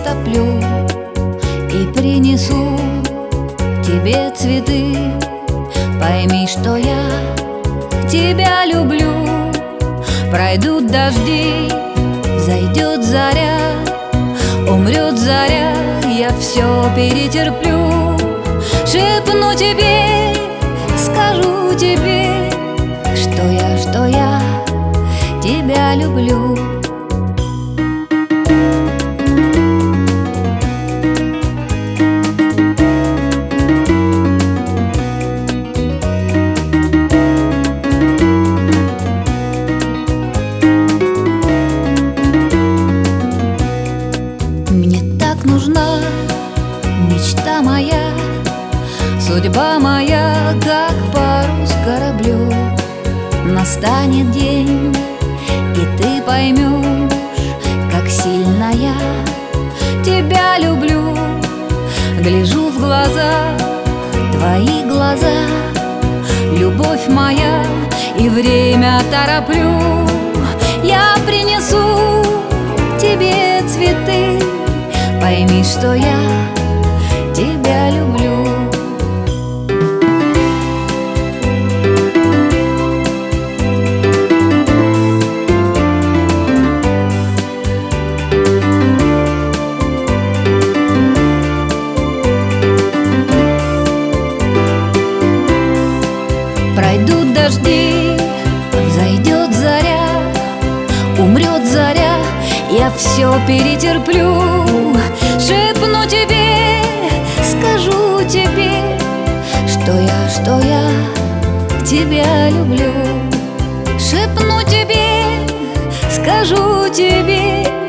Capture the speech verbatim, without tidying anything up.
растоплю и принесу тебе цветы. Пойми, что я тебя люблю. Пройдут дожди, взойдет заря, умрет заря, я все перетерплю. Шепну тебе, скажу тебе, что я, что я тебя люблю. Мне так нужна мечта моя, судьба моя, как парус кораблю. Настанет день, и ты поймешь, как сильно я тебя люблю. Гляжу в глаза, твои глаза, любовь моя, и время тороплю. Я принесу тебе цветы. Пойми, что я тебя люблю. Пройдут дожди, взойдет заря, умрет заря, я все перетерплю. Шепну тебе, скажу тебе, что я, что я тебя люблю. Шепну тебе, скажу тебе,